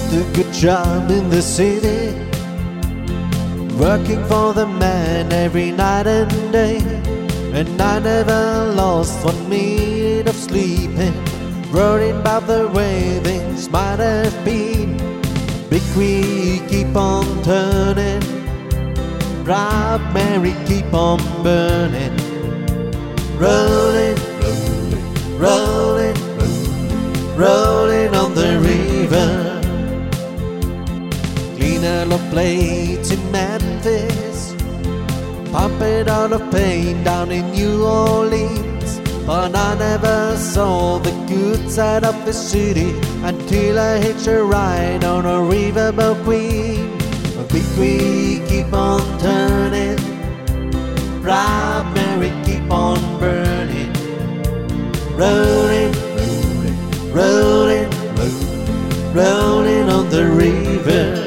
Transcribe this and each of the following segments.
a good job in the city, working for the man every night and day. And I never lost 1 minute of sleeping, worrying about the way things might have been. Big wheel keep on turning, Proud Mary keep on burning. Rolling, rolling, rolling, rolling, rolling on the river. Cleaner of plates in Memphis, pumping out of pain down in New Orleans. But I never saw the good side of the city until I hitched a ride on a riverboat queen. A big wheel keep on turning, Proud Mary keep on burning. Rolling, rolling, rolling, rolling, rolling on the river.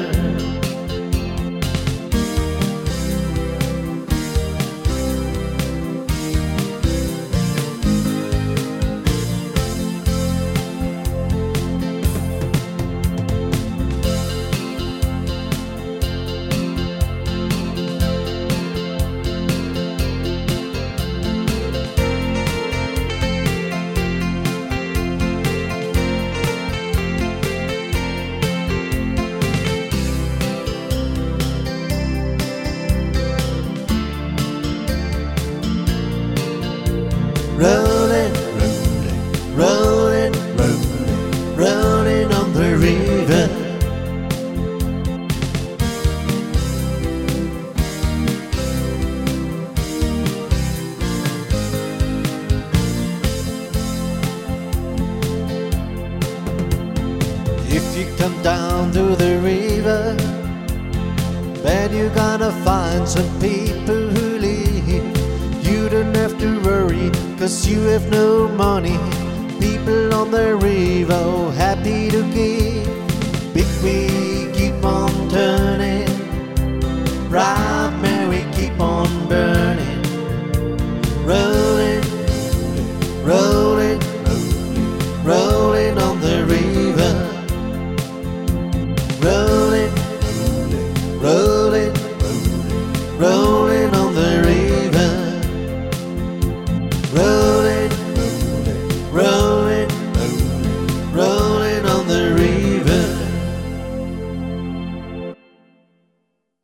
Rolling, rolling, rolling, rolling, rolling on the river. If you come down to the river, bet you're gonna find some people who live. You don't have to worry, 'cause you have no money. People on the river happy to give.